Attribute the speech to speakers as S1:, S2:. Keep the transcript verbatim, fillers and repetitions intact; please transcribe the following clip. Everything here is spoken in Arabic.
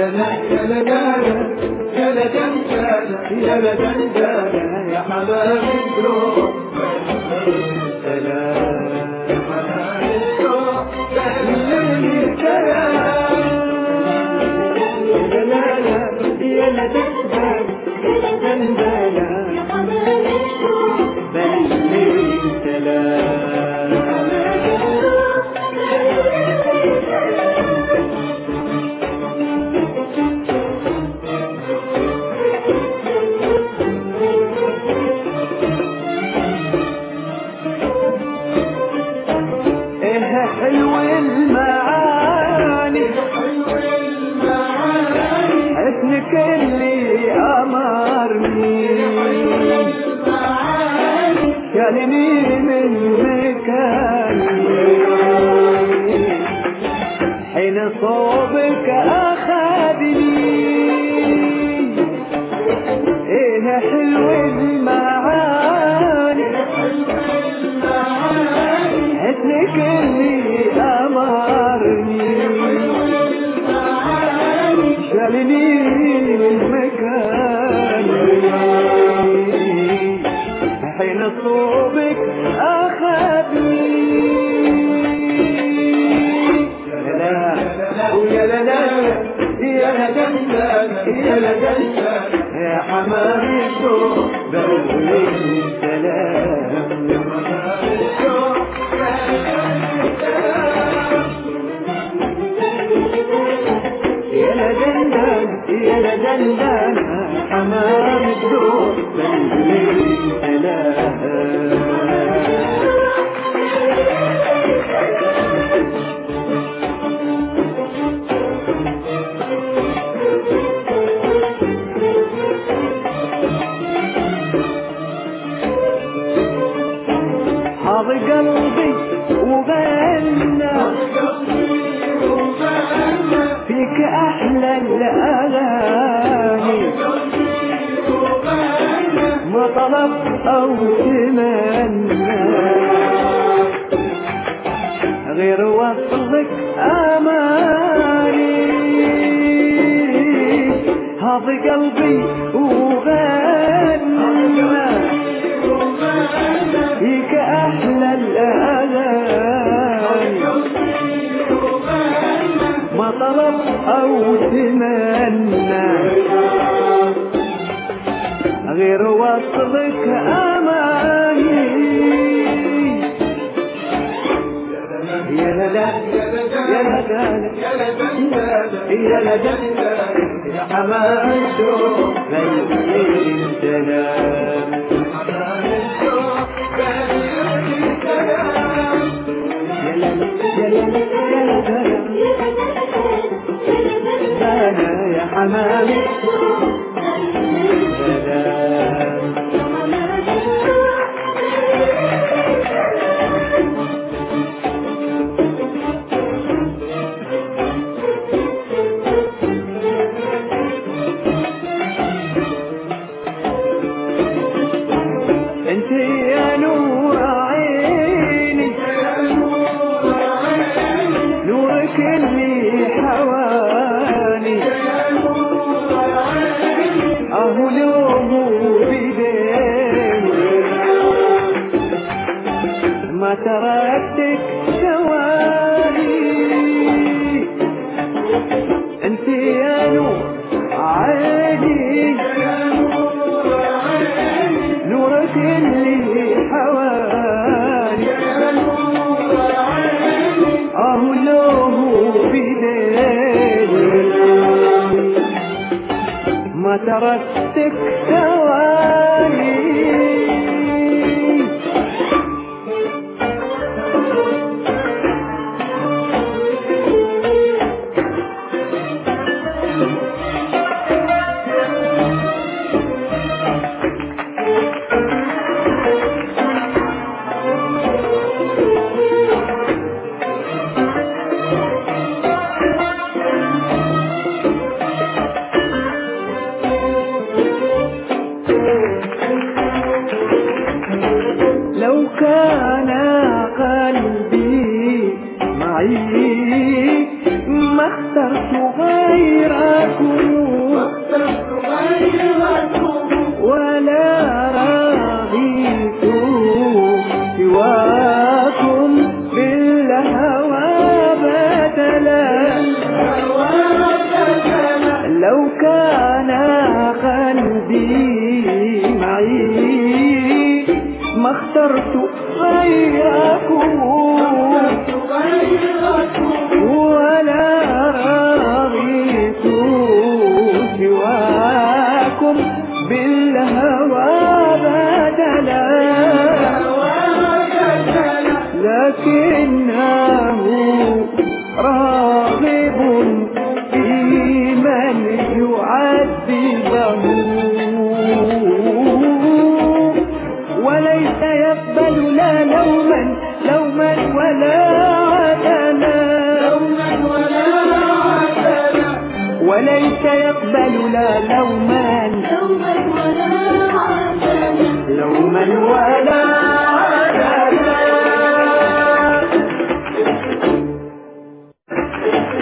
S1: صوبك أخذني إيه حلو المعاني حسنك اللي أمرني شالني من مكاني حين صوبك أخذني يا لدى يا لدى يا لدى يا حمامي الشوق بقولي سلام يا لدى يا لدى حمامي الشوق بقولي سلام حاض قلبي وغنى فيك أحلى الأغاني ما طلب أو تمنى غير وصلك أماني حاض قلبي وغنى فيك أحلى الأغاني ما طلب أو تمنى غير وصلك أماني يا لدى يا لدى يا لدى يا حمام الشوق غير السلام يا حمامي انت يا نور عيني نورك اللي حواني اهو لومه بديني ما تركتك ثواني انت يا نور عيني نورك اللي حواني اهو لومه بديني ما تركتك ثواني اخترت غيركم ولا رغيت سواكم بالهوى بدلا لكنه راغب في من يعذبه وليس يقبل لا لوما لوما ولا عدلا وليس يقبل لا لوما لوما ولا